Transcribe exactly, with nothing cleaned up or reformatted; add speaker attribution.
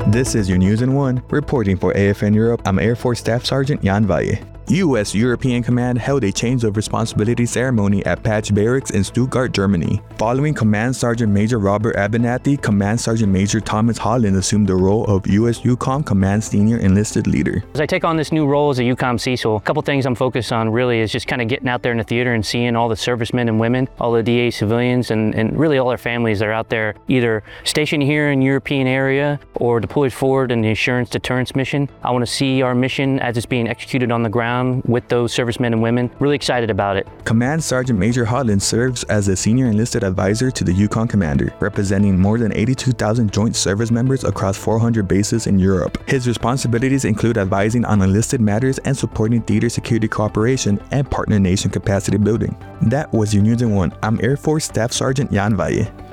Speaker 1: This is your News in One. Reporting for A F N Europe, I'm Air Force Staff Sergeant Jan Valle. U S European Command held a change of responsibility ceremony at Patch Barracks in Stuttgart, Germany. Following Command Sergeant Major Robert Abernathy, Command Sergeant Major Thomas Holland assumed the role of U S EUCOM Command Senior Enlisted Leader.
Speaker 2: As I take on this new role as a EUCOM C I S O, a couple things I'm focused on really is just kind of getting out there in the theater and seeing all the servicemen and women, all the D A civilians, and, and really all our families that are out there either stationed here in the European area or deployed forward in the Assurance Deterrence mission. I want to see our mission as it's being executed on the ground with those servicemen and women. Really excited about it.
Speaker 1: Command Sergeant Major Holland serves as a Senior Enlisted Advisor to the EUCOM Commander, representing more than eighty-two thousand joint service members across four hundred bases in Europe. His responsibilities include advising on enlisted matters and supporting theater security cooperation and partner nation capacity building. That was your News in One. I'm Air Force Staff Sergeant Jan Valle.